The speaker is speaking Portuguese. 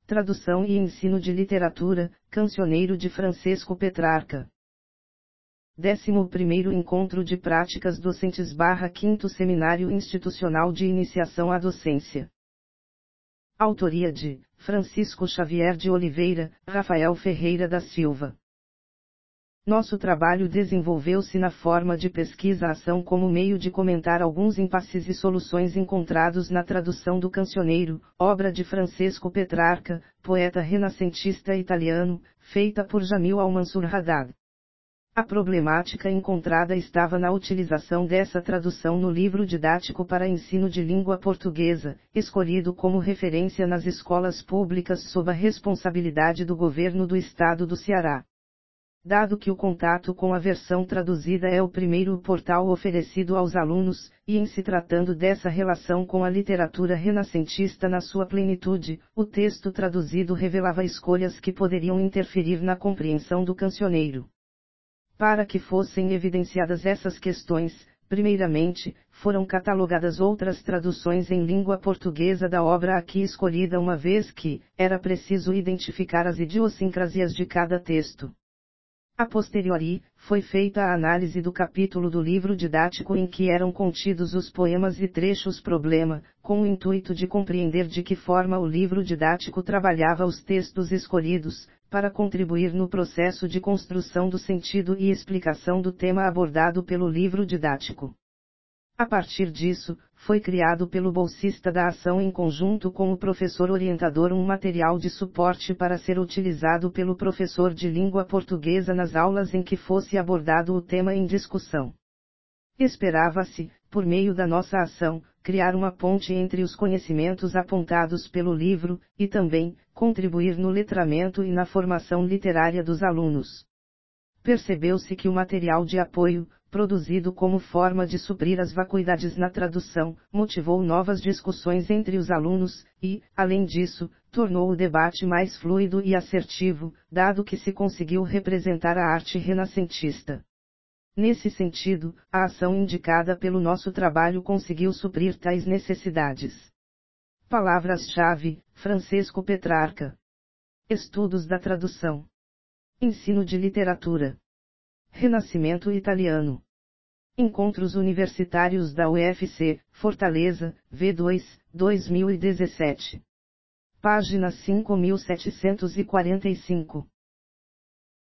Tradução e ensino de literatura, Cancioneiro de Francesco Petrarca. 11º Encontro de Práticas Docentes / 5º Seminário Institucional de Iniciação à Docência. Autoria de Francisco Xavier de Oliveira, Rafael Ferreira da Silva. Nosso trabalho desenvolveu-se na forma de pesquisa-ação como meio de comentar alguns impasses e soluções encontrados na tradução do Cancioneiro, obra de Francesco Petrarca, poeta renascentista italiano, feita por Jamil Al-Mansur Haddad. A problemática encontrada estava na utilização dessa tradução no livro didático para ensino de língua portuguesa, escolhido como referência nas escolas públicas sob a responsabilidade do governo do estado do Ceará. Dado que o contato com a versão traduzida é o primeiro portal oferecido aos alunos, e em se tratando dessa relação com a literatura renascentista na sua plenitude, o texto traduzido revelava escolhas que poderiam interferir na compreensão do cancioneiro. Para que fossem evidenciadas essas questões, primeiramente, foram catalogadas outras traduções em língua portuguesa da obra aqui escolhida, uma vez que era preciso identificar as idiosincrasias de cada texto. A posteriori, foi feita a análise do capítulo do livro didático em que eram contidos os poemas e trechos problema, com o intuito de compreender de que forma o livro didático trabalhava os textos escolhidos, para contribuir no processo de construção do sentido e explicação do tema abordado pelo livro didático. A partir disso, foi criado pelo bolsista da ação em conjunto com o professor orientador um material de suporte para ser utilizado pelo professor de língua portuguesa nas aulas em que fosse abordado o tema em discussão. Esperava-se, por meio da nossa ação, criar uma ponte entre os conhecimentos apontados pelo livro, e também, contribuir no letramento e na formação literária dos alunos. Percebeu-se que o material de apoio, produzido como forma de suprir as vacuidades na tradução, motivou novas discussões entre os alunos, e, além disso, tornou o debate mais fluido e assertivo, dado que se conseguiu representar a arte renascentista. Nesse sentido, a ação indicada pelo nosso trabalho conseguiu suprir tais necessidades. Palavras-chave: Francesco Petrarca. Estudos da tradução. Ensino de literatura. Renascimento italiano. Encontros Universitários da UFC, Fortaleza, V2, 2017. Página 5745.